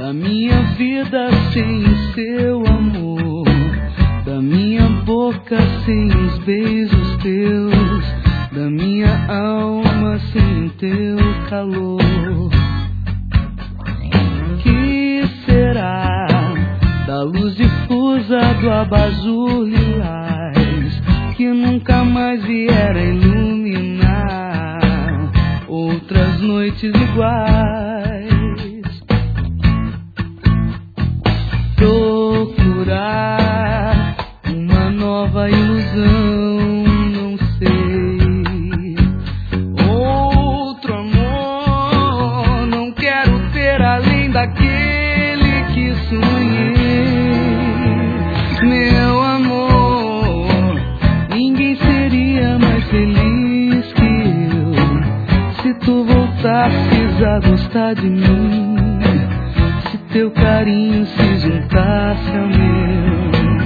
da minha vida sem o seu amor, da minha boca sem os beijos teus, da minha alma sem teu calor. Que será da luz difusa do abajur lilás, que nunca mais vier a iluminar outras noites iguais? Procurar uma nova ilusão, não sei. Outro amor não quero ter além daquele que sonhei. Meu amor, ninguém seria mais feliz que eu se tu voltasses a gostar de mim, se teu carinho se juntasse ao meu.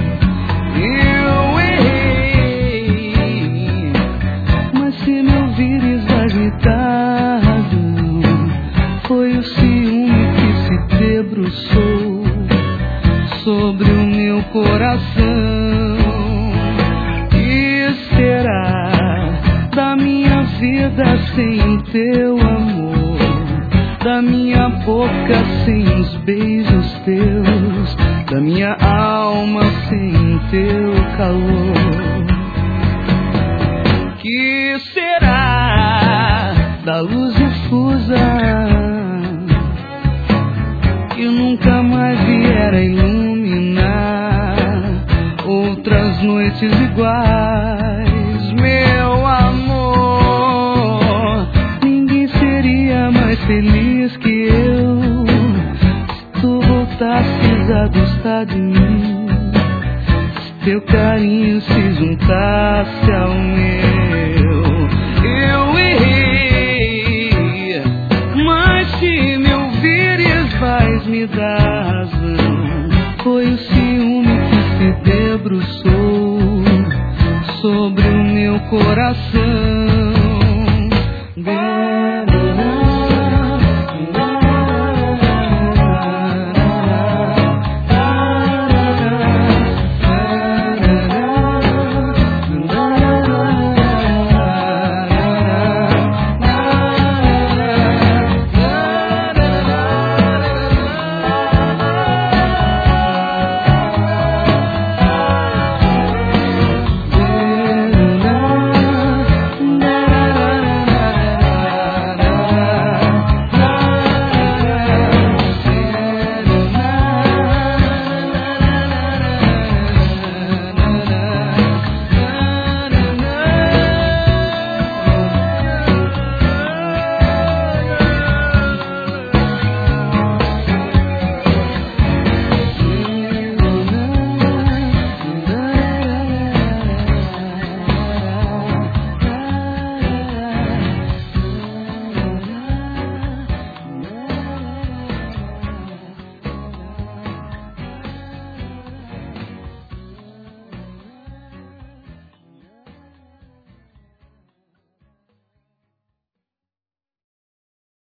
Eu errei, mas se me ouvires vais me dar razão. Foi o ciúme que se debruçou sobre o meu coração. Que será da minha vida sem o teu amor, da minha boca sem os beijos teus, da minha alma sem teu calor? Que será da luz difusa que nunca mais vier a iluminar outras noites iguais? Meu amor, ninguém seria mais feliz que eu se tu voltasses a gostar de mim, se teu carinho se juntasse ao meu. Eu errei, mas se me ouvires vais me dar razão. Foi o ciúme que se debruçou sobre o meu coração.